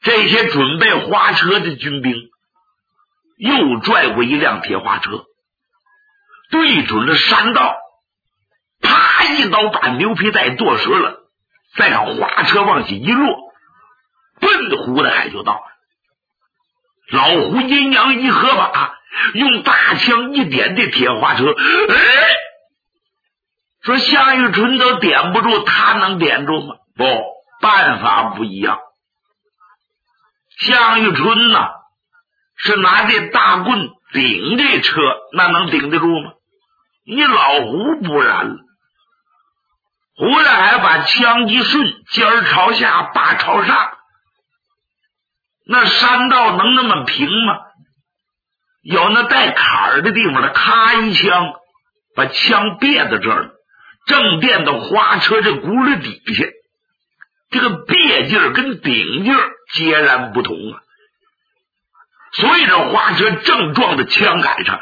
这些准备花车的军兵又拽过一辆铁花车，对准了山道，啪一刀把牛皮带剁折了，再让花车往下一落，奔胡大海就到了。老胡阴阳一合把，用大枪一点这铁花车，说项羽春都点不住，他能点住吗？不，办法不一样。项羽春呢，是拿这大棍顶这车，那能顶得住吗？你老胡不然了。胡大海把枪一顺，尖儿朝下，把朝上，那山道能那么平吗？有那带坎儿的地方的，咔一枪把枪别在这儿，正垫到花车这轱辘底下，这个别劲儿跟顶劲儿截然不同啊！所以这花车正撞在枪杆上，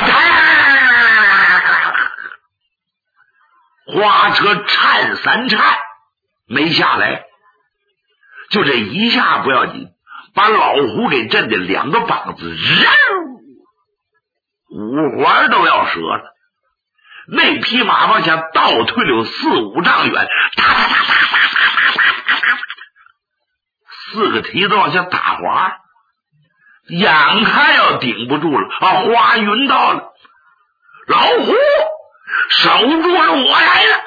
花车颤三颤没下来，就这一下不要紧，把老胡给震的两个膀子五环都要折了。那匹马往下倒退了有4、5丈远，4个蹄子往下打滑，眼看要顶不住了花云到了，老胡守住了，我来了。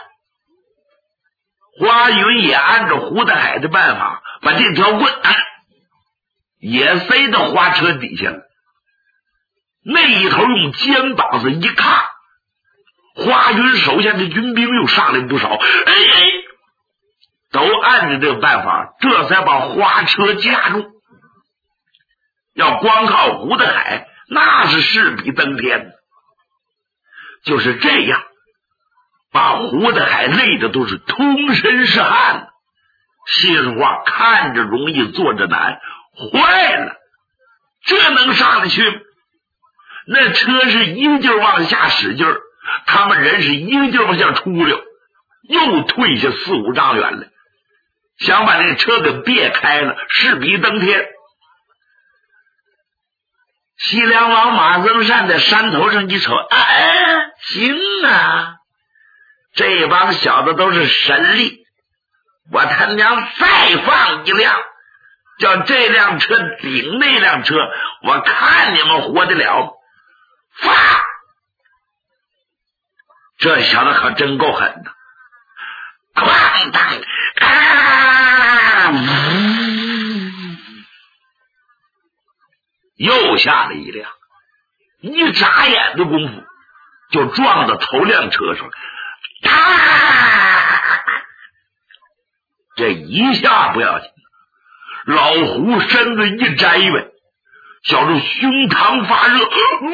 花云也按照胡大海的办法，把这条棍也塞到花车底下了，那一头用肩膀子一看，花云手下的军兵又上来不少，都按着这个办法，这才把花车架住。要光靠胡大海，那是势比登天。就是这样，把胡大海累的都是通身是汗。心里话，看着容易做着难，坏了，这能上得去吗？那车是一个劲儿往下使劲儿，他们人是一个劲儿往下出溜，又退下4、5丈远了，想把那车给别开了，势比登天。西凉王马增善在山头上一瞅，行啊，这帮小子都是神力，我他娘再放一辆，叫这辆车顶那辆车，我看你们活得了。发！这小子可真够狠的，哐当又下了一辆，一眨眼的功夫就撞到头辆车上，这一下不要紧，老胡身子一摘呗，小子胸膛发热，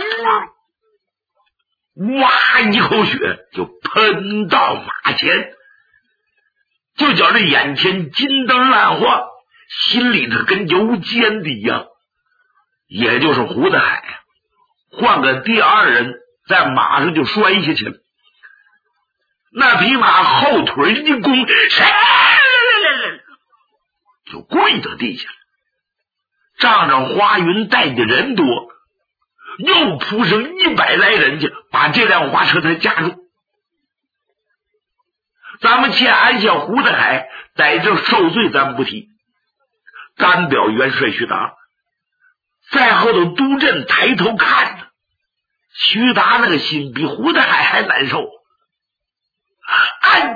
哇一口血就喷到马前，就觉着眼前金灯烂晃，心里头跟油煎的一样。也就是胡大海换个第二人，在马上就摔下去了，那匹马后腿一弓，就跪到地下了。仗着花云带的人多，又扑上100来人去，把这辆花车才夹住。咱们且按下胡大海在这受罪，咱们不提，干表元帅徐达在后头督阵抬头看着，徐达那个心比胡大海还难受。哎呀，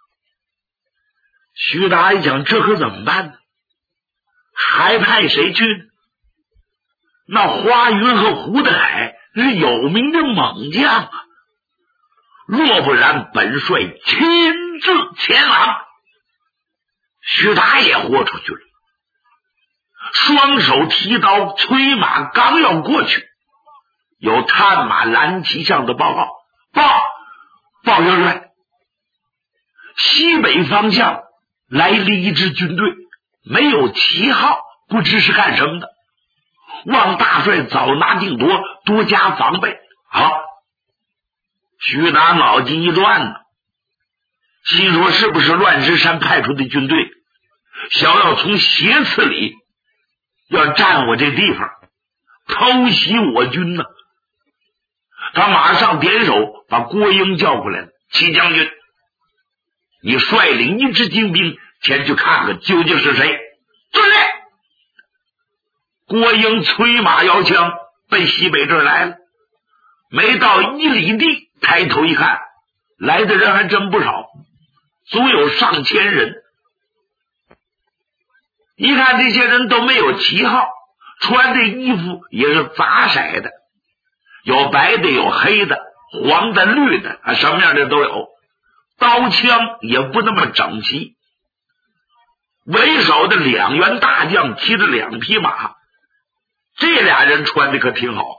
徐达一想，这可怎么办呢？还派谁去呢？那花云和胡大海是有名的猛将啊，若不然本帅亲自前往。徐达也豁出去了，双手提刀催马，刚要过去，有探马蓝旗上的报告，报元帅，西北方向来了一支军队，没有旗号，不知是干什么的，望大帅早拿定夺，多加防备。好，徐达脑筋一转呢，心说是不是乱石山派出的军队，想要从斜刺里要占我这地方，偷袭我军呢。他马上点手把郭英叫过来了，齐将军，你率领一支精兵前去看看究竟是谁。遵令。郭英催马摇枪奔西北这儿来了，没到1里地，抬头一看，来的人还真不少，足有上千人。一看这些人都没有旗号，穿的衣服也是杂色的，有白的，有黑的，黄的，绿的，什么样的都有，刀枪也不那么整齐。为首的2员大将骑着2匹马，这俩人穿的可挺好。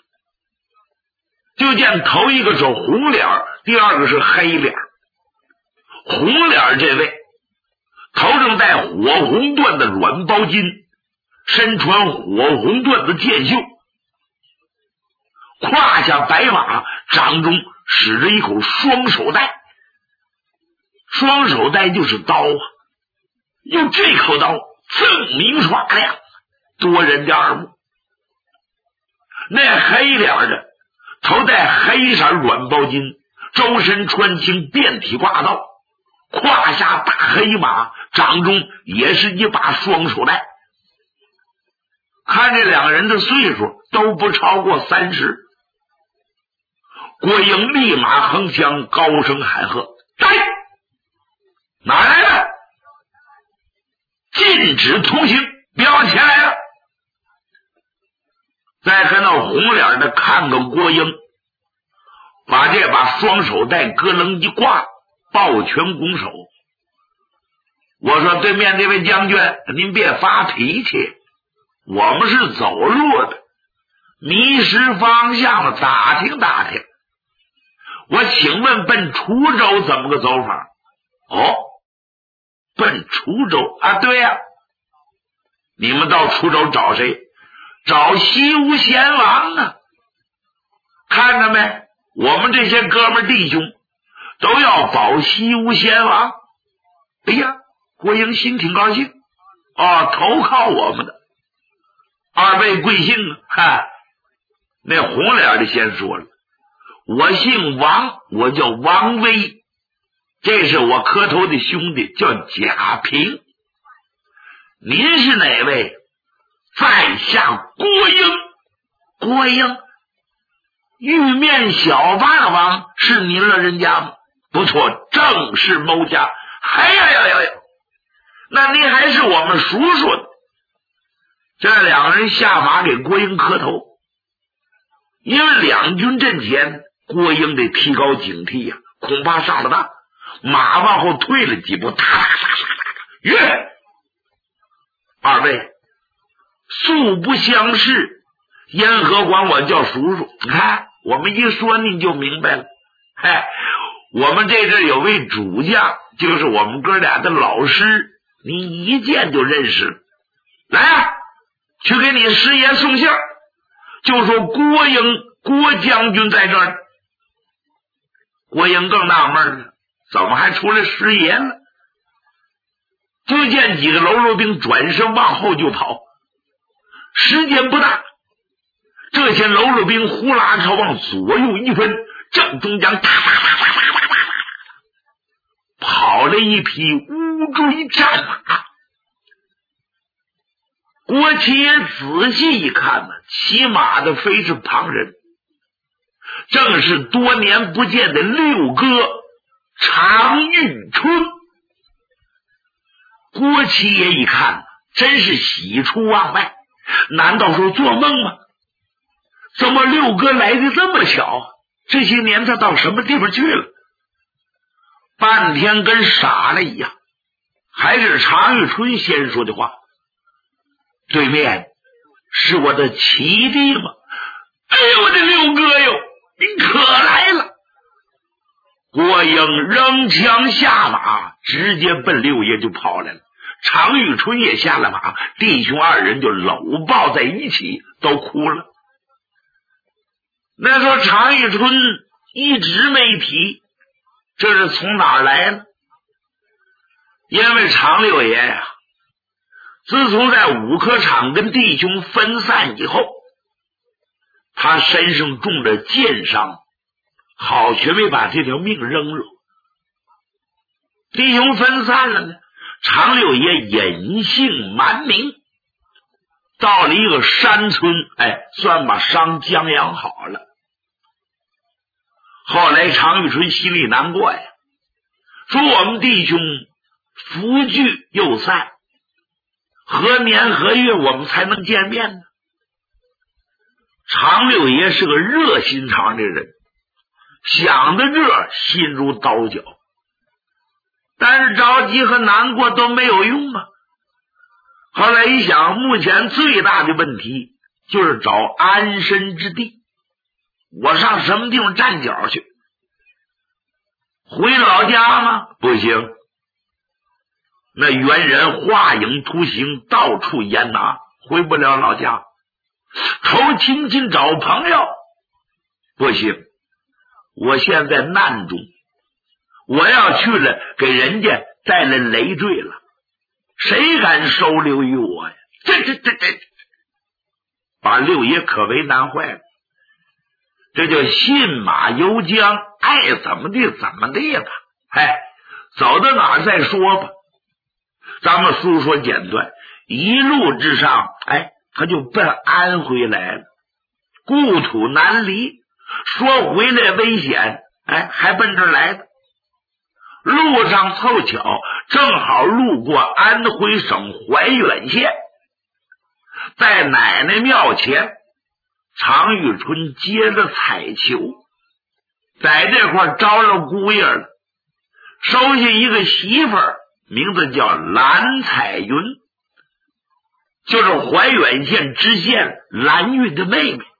就见头一个是红脸，第二个是黑脸。红脸这位头上戴火红缎的软包巾，身穿火红缎的箭袖，胯下白马，掌中使着一口双手带。双手带就是刀啊，用这口刀锃明刷亮，夺人的耳目。那黑脸的头戴黑色软包巾，周身穿青遍体挂刀，胯下大黑马，掌中也是一把双手带。看这2个人的岁数都不超过30。郭英立马横枪，高声喊喝：来！哪来的？禁止通行，不要前来了。再看到红脸的看看郭英，把这把双手带咯楞一挂，抱拳拱手。我说对面这位将军，您别发脾气，我们是走路的，迷失方向了，打听打听。我请问奔滁州怎么个走法？哦，奔滁州啊？对呀，你们到滁州找谁？找西吴贤王啊！看着没，我们这些哥们弟兄都要保西吴贤王。哎呀，郭英心挺高兴，投靠我们的。2位贵姓啊？嗨，那红脸的先说了，我姓王，我叫王威，这是我磕头的兄弟，叫贾平。您是哪位？在下郭英。郭英，玉面小霸王是您老人家吗？不错，正是某家。哎呀，那您还是我们叔叔呢。这2个人下马给郭英磕头，因为两军阵前，郭英得提高警惕呀，恐怕上了当。马往后退了几步，约2位素不相识，因何管我叫叔叔？你看我们一说您就明白了。我们这阵有位主将，就是我们哥俩的老师，你一见就认识。来啊，去给你师爷送信，就说郭英郭将军在这儿。郭英更纳闷了，怎么还出来师爷了？就见几个喽啰兵转身往后就跑，时间不大，这些喽啰兵呼啦朝往左右一分，正中将跑了一匹乌骓战马。郭七爷仔细一看呢，骑马的非是旁人，正是多年不见的六哥常遇春。郭七爷一看，真是喜出望外，难道说做梦吗？怎么六哥来的这么巧？这些年他到什么地方去了？半天跟傻了一样。还是常遇春先说的话，对面是我的齐弟吗？哎呦，我的六哥哟，你可来了！郭英扔枪下马，直接奔六爷就跑来了。常遇春也下了马，弟兄2人就搂抱在一起，都哭了。那说常遇春一直没提，这是从哪儿来呢？因为常六爷呀， 自从在五科场跟弟兄分散以后，他身上中了箭伤，好却没把这条命扔了。弟兄分散了呢，常六爷隐姓蛮名，到了一个山村，算把伤将养好了。后来常遇春心里难过呀，说我们弟兄福聚又散，何年何月我们才能见面呢？常六爷是个热心肠的人，想的这心如刀绞，但是着急和难过都没有用啊。后来一想，目前最大的问题就是找安身之地，我上什么地方站脚去？回老家吗？不行，那猿人画影图形，到处严拿，回不了老家。投亲戚找朋友不行，我现在难中，我要去了给人家带来累赘了，谁敢收留于我呀？这把六爷可为难坏了。这叫信马由缰，爱怎么地怎么地吧。走到哪儿再说吧。咱们书说简短，一路之上，他就奔安徽来了。故土难离，说回来危险，还奔这儿来的。路上凑巧正好路过安徽省怀远县，在奶奶庙前，常遇春接了彩球，在这块招了姑爷了，收下一个媳妇儿，名字叫蓝彩云，就是怀远县知县蓝玉的妹妹。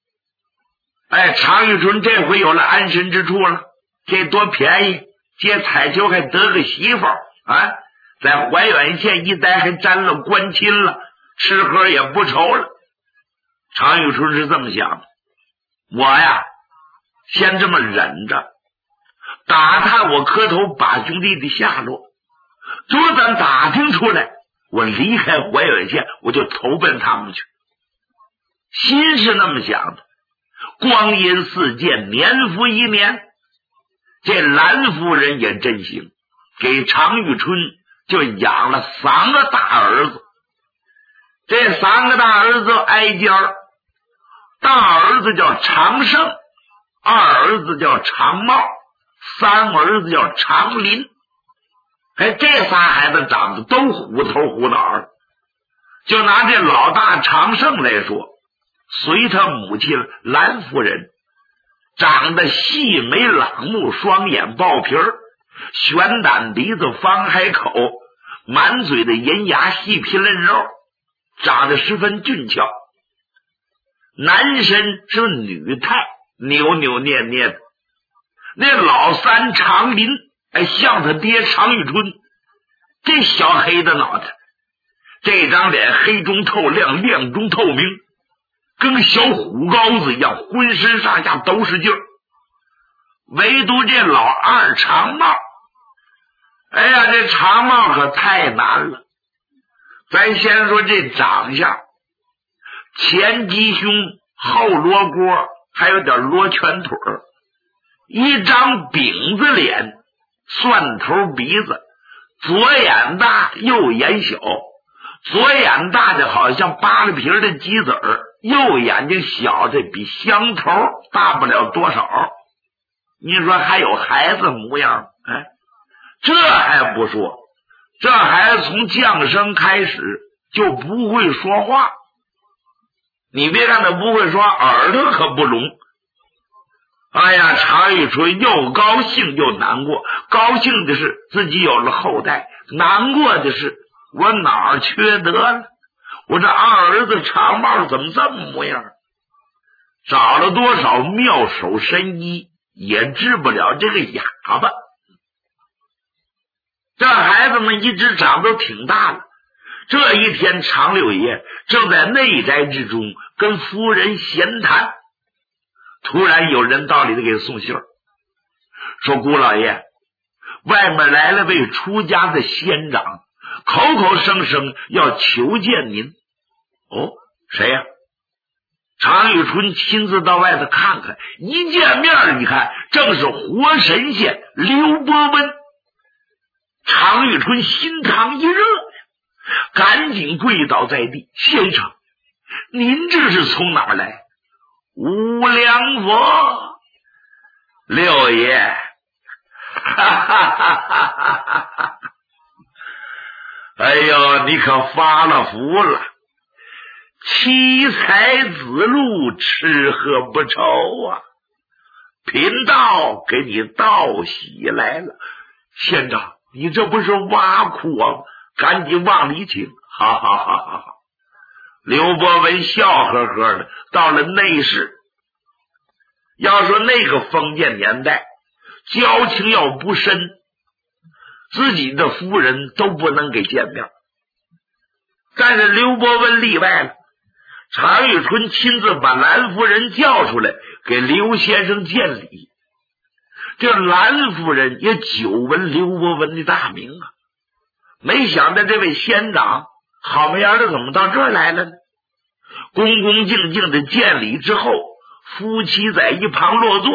常遇春这回有了安身之处了，这多便宜，接彩球还得个媳妇儿啊！在怀远县一待还沾了官亲了，吃喝也不愁了。常遇春是这么想的，我呀先这么忍着，打探我磕头把兄弟的下落，就咱打听出来，我离开怀远县，我就投奔他们去。心是那么想的。光阴似箭，年复一年，这蓝夫人也真行，给常遇春就养了3个大儿子。这3个大儿子挨家，大儿子叫常胜，二儿子叫常茂，三儿子叫常林。这仨孩子长得都虎头虎脑。就拿这老大常胜来说，随他母亲蓝夫人，长得细眉朗目，双眼爆皮儿，悬胆鼻子，方海口，满嘴的银牙，细皮嫩肉，长得十分俊俏。男身是女态，扭扭捏捏的。那老三常林，像他爹常遇春，这小黑的脑袋，这张脸黑中透亮，亮中透明，跟小虎羔子一样，浑身上下都是劲儿。唯独这老二常茂，这常茂可太难了。咱先说这长相，前鸡胸，后罗锅，还有点罗拳腿儿，一张饼子脸，蒜头鼻子，左眼大右眼小，左眼大的好像扒了皮的鸡子儿，右眼睛小的比香头大不了多少。你说还有孩子模样，这还不说，这孩子从降生开始就不会说话。你别看他不会说，耳朵可不聋。常遇春又高兴又难过，高兴的是自己有了后代，难过的是我哪儿缺德了，我这二儿子常茂怎么这么模样？找了多少妙手神医也治不了这个哑巴。这孩子们一直长都挺大了。这一天，常六爷正在内宅之中跟夫人闲谈，突然有人到里头给送信儿，说姑老爷，外面来了位出家的仙长， 口口声声要求见您。哦，谁呀？常遇春亲自到外头看看，一见面一看，正是活神仙刘伯温。常遇春心肠一热，赶紧跪倒在地：“先生，您这是从哪儿来？”“无量佛。”“六爷，哈哈哈哈哈哈！哎呦，你可发了福了，七彩子路，吃喝不愁啊！贫道给你道喜来了。县长，你这不是挖苦啊？赶紧往里请！”“哈哈哈哈哈！”刘伯温笑呵呵的到了内室。要说那个封建年代，交情要不深，自己的夫人都不能给见面。但是刘伯温例外了，常遇春亲自把兰夫人叫出来给刘先生见礼。这兰夫人也久闻刘伯温的大名啊，没想到这位县长好模样的怎么到这儿来了呢？恭恭敬敬的见礼之后，夫妻在一旁落座。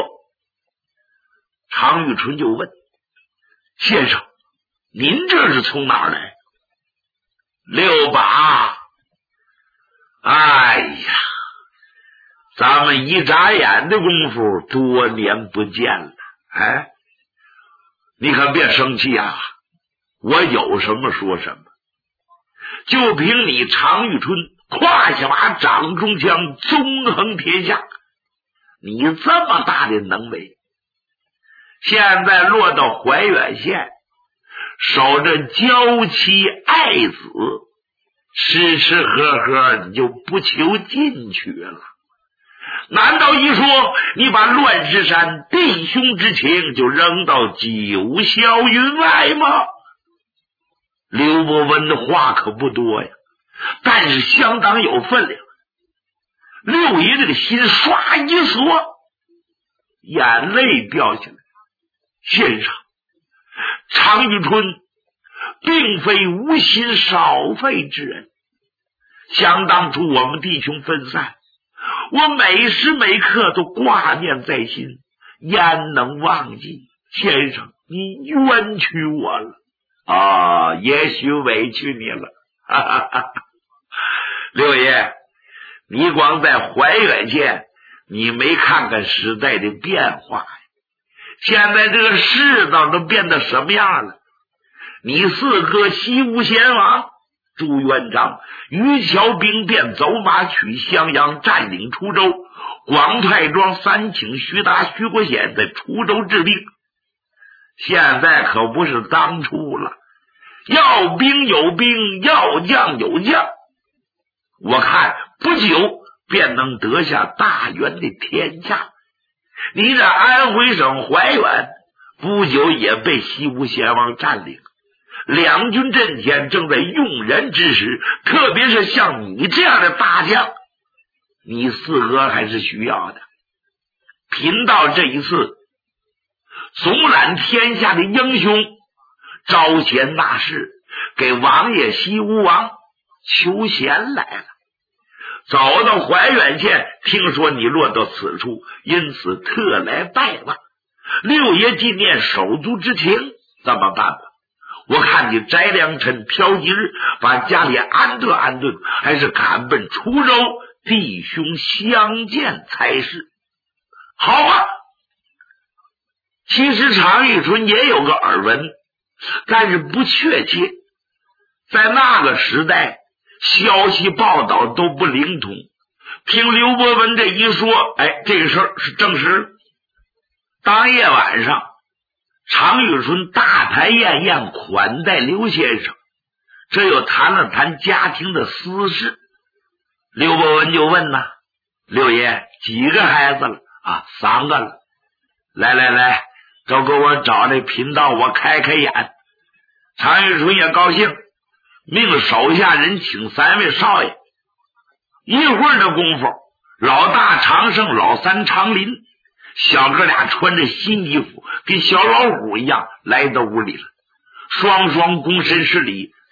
常遇春就问：“先生，您这是从哪儿来？”“六把，哎呀，咱们一眨眼的功夫，多年不见了。哎，你可别生气啊，我有什么说什么。就凭你常遇春胯下马，掌中枪，纵横天下，你这么大的能为，现在落到怀远县，守着娇妻爱子，吃吃喝喝，你就不求进取了？难道一说你把乱石山弟兄之情就扔到九霄云外吗？”刘伯温的话可不多呀，但是相当有分量。六爷这个心唰一缩，眼泪掉下来。“先生，常遇春并非无心少费之人，想当初我们弟兄分散，我每时每刻都挂念在心，焉能忘记？先生，你冤屈我了啊，也许委屈你了。哈哈哈！六爷，你光在怀远县，你没看看时代的变化呀？现在这个世道都变得什么样了？你四哥西吴贤王朱元璋于桥兵变，走马取襄阳，占领滁州，广泰庄三请徐达、徐国显在滁州治病。现在可不是当初了，要兵有兵，要将有将，我看不久便能得下大元的天下。你这安徽省怀远不久也被西吴贤王占领，两军阵前正在用人之时，特别是像你这样的大将，你四哥还是需要的。贫道这一次总揽天下的英雄，招贤纳士，给王爷西吴王求贤来了。走到怀远县，听说你落到此处，因此特来拜望。六爷纪念手足之情，怎么办吧？我看你摘良辰挑吉日，把家里安顿安顿，还是赶奔滁州，弟兄相见才是。好啊！其实常遇春也有个耳闻，但是不确切。在那个时代，消息报道都不灵通。听刘伯温这一说，这个事儿是证实。当夜晚上，常遇春大排宴宴款待刘先生，这又谈了谈家庭的私事。刘伯温就问呐：“六爷几个孩子了？”“啊，3个了。”“来，都给我找这贫道，我开开眼。”常遇春也高兴，命手下人请3位少爷。一会儿的功夫，老大常胜，老三常林，小哥俩穿着新衣服，跟小老虎一样来到屋里了，双双躬身施礼，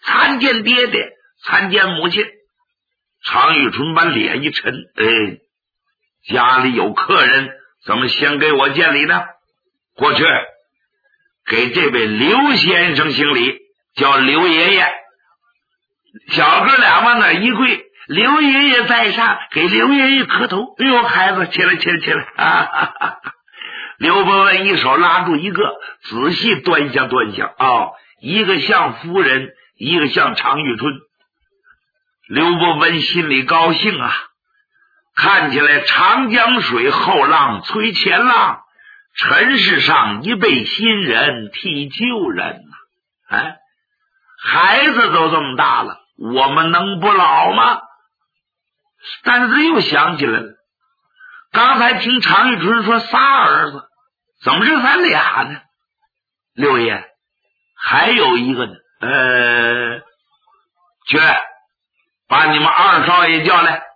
参见爹爹，参见母亲。常遇春把脸一沉，家里有客人，怎么先给我见礼呢？过去给这位刘先生行礼，叫刘爷爷。小哥俩往那一跪，刘爷爷在上，给刘爷爷磕头。哎呦，孩子，起来起来起来！刘伯温一手拉住一个，仔细端详端详，一个像夫人，一个像常遇春。刘伯温心里高兴啊，看起来长江水后浪催前浪，尘世上一辈新人替旧人孩子都这么大了，我们能不老吗？但是他又想起来了，刚才听常遇春说仨儿子，怎么是咱俩呢？六爷，还有一个呢。去把你们二少爷叫来。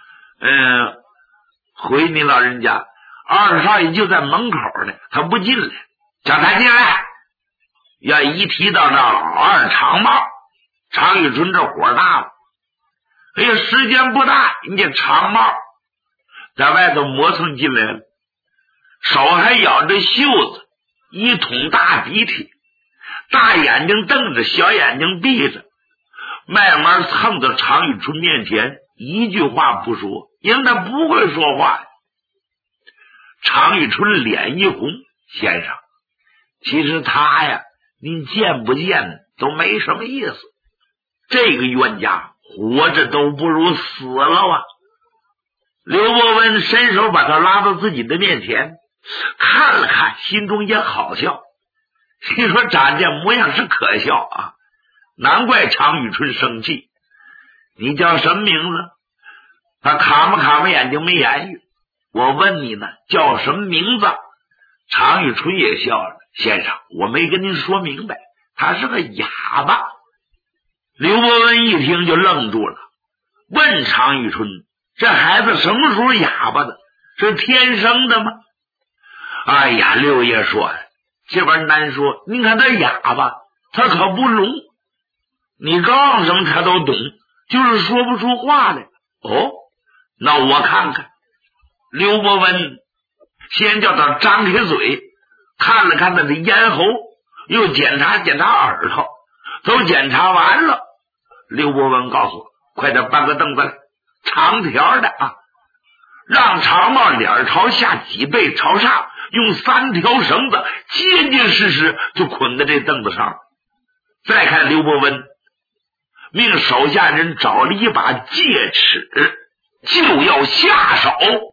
回你老人家，二少爷就在门口呢，他不进来，叫他进来。要一提到这老二长帽，常遇春这火大了。哎呀，时间不大，人家长帽在外头磨蹭进来了，手还咬着袖子，一桶大鼻涕，大眼睛瞪着，小眼睛闭着，慢慢蹭到常遇春面前，一句话不说，因为他不会说话。常遇春脸一红，先生，其实他呀，您见不见都没什么意思，这个冤家活着都不如死了啊。刘伯温伸手把他拉到自己的面前，看了看，心中也好笑，心说长这模样是可笑啊，难怪常遇春生气。你叫什么名字？他卡巴眼睛没言语。我问你呢，叫什么名字？常遇春也笑了，先生，我没跟您说明白，他是个哑巴。刘伯温一听就愣住了，问常遇春，这孩子什么时候哑巴的？是天生的吗？哎呀，六爷说，这玩意难说，你看他哑巴，他可不聋，你告诉什么他都懂，就是说不出话来。那我看看。刘伯温先叫他张开嘴，看了看他的咽喉，又检查耳朵，都检查完了。刘伯温告诉我，快点搬个凳子来，长条的啊，让长帽脸朝下，脊背朝上，用3条绳子结结实实就捆在这凳子上。再看刘伯温命手下人找了一把戒尺，就要下手。